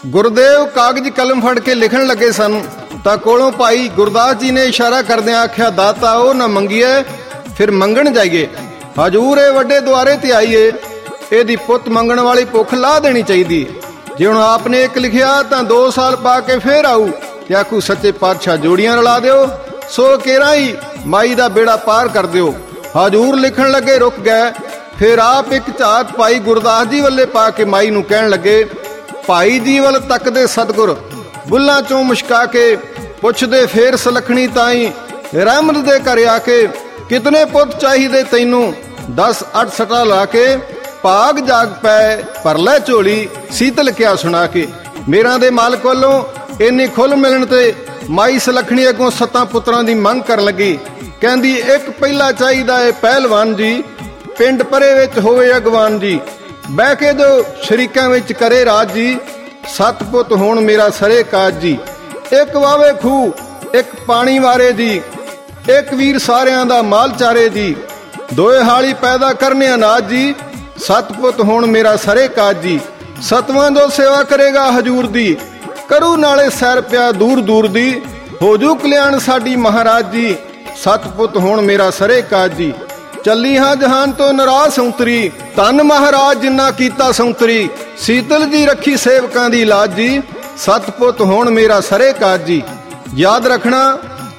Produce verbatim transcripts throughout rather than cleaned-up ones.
ਗੁਰਦੇਵ ਕਾਗਜ਼ ਕਲਮ ਫੜ ਕੇ ਲਿਖਣ ਲੱਗੇ ਸਨ ਤਾਂ ਕੋਲੋਂ ਭਾਈ ਗੁਰਦਾਸ ਜੀ ਨੇ ਇਸ਼ਾਰਾ ਕਰਦਿਆਂ ਆਖਿਆ, ਦਾਤਾ ਉਹ ਨਾ ਮੰਗੀਏ, ਫਿਰ ਮੰਗਣ ਜਾਈਏ। ਹਜੂਰ ਇਹ ਵੱਡੇ ਦੁਆਰੇ ਤੇ ਆਈਏ, ਇਹਦੀ ਪੁੱਤ ਮੰਗਣ ਵਾਲੀ ਭੁੱਖ ਲਾ ਦੇਣੀ ਚਾਹੀਦੀ। ਜੇ ਹੁਣ ਆਪ ਨੇ ਇੱਕ ਲਿਖਿਆ ਤਾਂ ਦੋ ਸਾਲ ਪਾ ਕੇ ਫੇਰ ਆਊ ਤੇ ਆਖੂ ਸੱਚੇ ਪਾਤਸ਼ਾਹ ਜੋੜੀਆਂ ਰਲਾ ਦਿਓ, ਸੋ ਕੇਰਾ ਹੀ ਮਾਈ ਦਾ ਬੇੜਾ ਪਾਰ ਕਰ ਦਿਓ। ਹਜੂਰ ਲਿਖਣ ਲੱਗੇ, ਰੁਕ ਗਏ। ਫਿਰ ਆਪ ਇੱਕ ਝਾਤ ਭਾਈ ਗੁਰਦਾਸ ਜੀ ਵੱਲੇ ਪਾ ਕੇ ਮਾਈ ਨੂੰ ਕਹਿਣ ਲੱਗੇ, ਭਾਈ ਜੀ ਵੱਲ ਤੱਕਦੇ ਸਤਿਗੁਰ ਬੁੱਲਾਂ ਚੋਂ ਮੁਸ਼ਕਾ ਕੇ ਪੁੱਛਦੇ ਫੇਰ ਸਲਖਣੀ ਤਾਈ ਰਹਿਮਤ ਦੇ ਘਰ ਆ ਕੇ, ਕਿਤਨੇ ਪੁੱਤ ਚਾਹੀਦੇ ਤੈਨੂੰ, ਦਸ ਅੱਠ ਸਟਾ ਲਾ ਕੇ ਭਾਗ ਜਾਗ ਪੈ ਭਰ ਲੈ ਝੋਲੀ, ਸੀਤਲ ਕਿਆ ਸੁਣਾ ਕੇ। ਮੇਰਾਂ ਦੇ ਮਾਲਕ ਵੱਲੋਂ ਇੰਨੀ ਖੁੱਲ ਮਿਲਣ ਤੇ ਮਾਈ ਸਲਖਣੀ ਅੱਗੋਂ ਸੱਤਾਂ ਪੁੱਤਰਾਂ ਦੀ ਮੰਗ ਕਰਨ ਲੱਗੀ। ਕਹਿੰਦੀ, ਇੱਕ ਪਹਿਲਾ ਚਾਹੀਦਾ ਏ ਪਹਿਲਵਾਨ ਜੀ, ਪਿੰਡ ਪਰੇ ਵਿੱਚ ਹੋਵੇ ਅਗਵਾਨ ਜੀ, ਬਹਿ ਕੇ ਜੋ ਸ਼ਰੀਕਾਂ ਵਿੱਚ ਕਰੇ ਰਾਜ ਜੀ, ਸੱਤ ਪੁੱਤ ਹੋਣ ਮੇਰਾ ਸਰੇ ਕਾਜ ਜੀ। ਇੱਕ ਵਾਵੇ ਖੂਹ, ਇੱਕ ਪਾਣੀ ਵਾਰੇ ਜੀ, ਇੱਕ ਵੀਰ ਸਾਰਿਆਂ ਦਾ ਮਾਲ ਚਾਰੇ ਜੀ, ਦੋਏ ਹਾਲੀ ਪੈਦਾ ਕਰਨੇ ਅਨਾਜ ਜੀ, ਸੱਤ ਪੁੱਤ ਹੋਣ ਮੇਰਾ ਸਰੇ ਕਾਜ ਜੀ। ਸਤਵਾਂ ਜੋ ਸੇਵਾ ਕਰੇਗਾ ਹਜੂਰ ਦੀ, ਕਰੂ ਨਾਲੇ ਸੈਰ ਪਿਆ ਦੂਰ ਦੂਰ ਦੀ, ਹੋ ਜੂ ਕਲਿਆਣ ਸਾਡੀ ਮਹਾਰਾਜ ਜੀ, ਸੱਤ ਪੁੱਤ ਹੋਣ ਮੇਰਾ ਸਰੇ ਕਾਜ ਜੀ। ਚੱਲੀ ਹਾਂ ਜਹਾਨ ਤੋਂ ਨਾਰਾਜ਼ ਸੰਤਰੀ, ਧੰਨ ਮਹਾਰਾਜ ਜਿੰਨਾ ਕੀਤਾ ਸੰਤਰੀ, ਸੀਤਲ ਜੀ ਰੱਖੀ ਸੇਵਕਾਂ ਦੀ ਲਾਜ ਜੀ, ਸੱਤ ਪੁੱਤ ਹੋਣ ਮੇਰਾ ਸਰੇ ਕਾਜ ਜੀ। ਯਾਦ ਰੱਖਣਾ,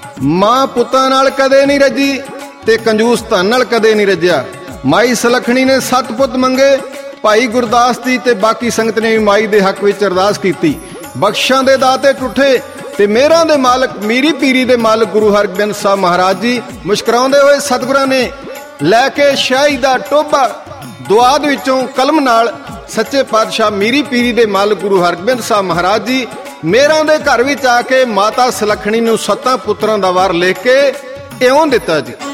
ਮਾਂ ਪੁੱਤਾਂ ਨਾਲ ਕਦੇ ਨਹੀਂ ਰੱਜੀ ਤੇ ਕੰਜੂਸ ਧਨ ਨਾਲ ਕਦੇ ਨਹੀਂ ਰੱਜਿਆ। ਮਾਈ ਸਲਖਣੀ ਨੇ ਸੱਤ ਪੁੱਤ ਮੰਗੇ। ਭਾਈ ਗੁਰਦਾਸ ਜੀ ਤੇ ਬਾਕੀ ਸੰਗਤ ਨੇ ਵੀ ਮਾਈ ਦੇ ਹੱਕ ਵਿੱਚ ਅਰਦਾਸ ਕੀਤੀ। ਬਖਸ਼ਾਂ ਦੇ ਦਾਤੇ ਟੁੱਠੇ ਤੇ ਮੇਰਾਂ ਦੇ ਮਾਲਕ ਮੀਰੀ ਪੀਰੀ ਦੇ ਮਾਲਕ ਗੁਰੂ ਹਰਗੋਬਿੰਦ ਸਾਹਿਬ ਮਹਾਰਾਜ ਜੀ ਮੁਸਕਰਾਉਂਦੇ ਹੋਏ ਸਤਿਗੁਰਾਂ ਨੇ ਲੈ ਕੇ ਸ਼ਾਹੀ ਦਾ ਟੋਭਾ ਦੁਆਦ ਵਿੱਚੋਂ ਕਲਮ ਨਾਲ ਸੱਚੇ ਪਾਤਸ਼ਾਹ ਮੀਰੀ ਪੀਰੀ ਦੇ ਮਾਲਕ ਗੁਰੂ ਹਰਗੋਬਿੰਦ ਸਾਹਿਬ ਮਹਾਰਾਜ ਜੀ ਮੇਰਾਂ ਦੇ ਘਰ ਵਿੱਚ ਆ ਕੇ ਮਾਤਾ ਸਲਖਣੀ ਨੂੰ ਸੱਤਾਂ ਪੁੱਤਰਾਂ ਦਾ ਵਾਰ ਲਿਖ ਕੇ ਇਉਂ ਦਿੱਤਾ ਜੀ।